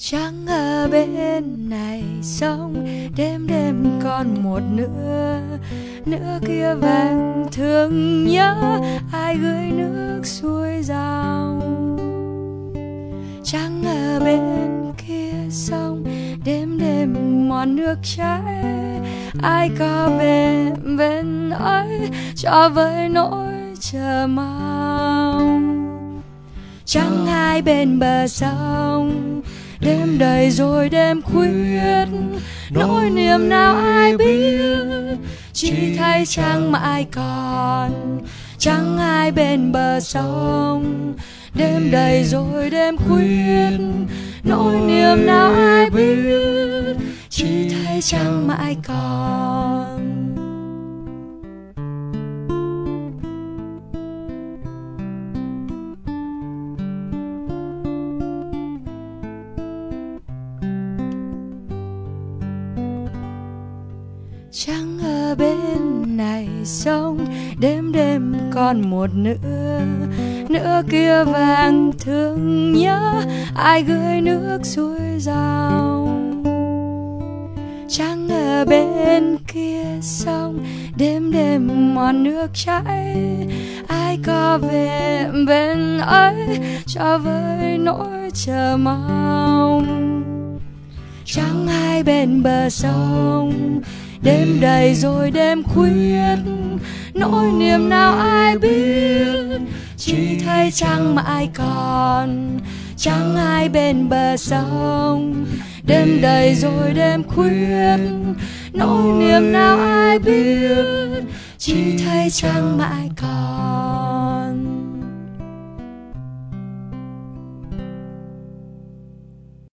Trăng ở bên này sông, đêm đêm còn một nữa kia vàng thương nhớ ai gửi nước xuôi dòng. Trăng ở bên kia sông, đêm đêm mòn nước chảy ai có về bên ấy cho với nỗi chờ mong. Trăng hai bên bờ sông, đêm đầy rồi đêm khuya, nỗi niềm nào ai biết, chỉ thấy trăng mãi còn. Trăng hai bên bờ sông, đêm đầy rồi đêm khuya, nỗi niềm nào ai biết, chỉ thấy trăng mãi còn. Trăng ở bên này sông, đêm đêm còn một nữa kia vàng thương nhớ ai gửi nước xuôi dòng. Trăng ở bên kia sông, đêm đêm mòn nước chảy ai có về bên ấy cho với nỗi chờ mong. Trăng hai bên bờ sông, đêm đầy rồi đêm khuya, nỗi niềm nào ai biết, chỉ thấy trăng mãi còn. Trăng hai bên bờ sông, đêm đầy rồi đêm khuya, nỗi niềm nào ai biết, chỉ thấy trăng mãi còn.